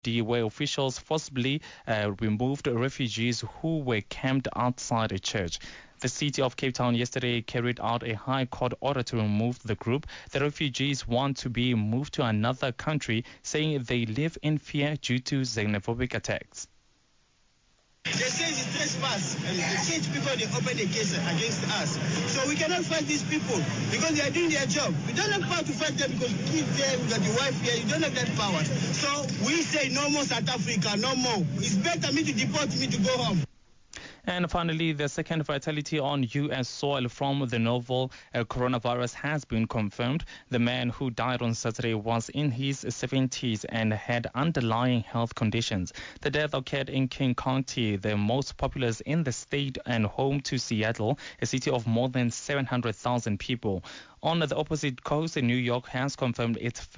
where officials forcibly removed refugees who were camped outside a church. The city of Cape Town yesterday carried out a high court order to remove the group. The refugees want to be moved to another country, saying they live in fear due to xenophobic attacks. They say it's trespass, and the church people, they open a case against us. So we cannot fight these people because they are doing their job. We don't have power to fight them because kids there, we got the wife here, you don't have that power. So we say no more South Africa, no more. It's better me to deport me to go home. And finally, the second fatality on U.S. soil from the novel coronavirus has been confirmed. The man who died on Saturday was in his 70s and had underlying health conditions. The death occurred in King County, the most populous in the state and home to Seattle, a city of more than 700,000 people. On the opposite coast, New York has confirmed its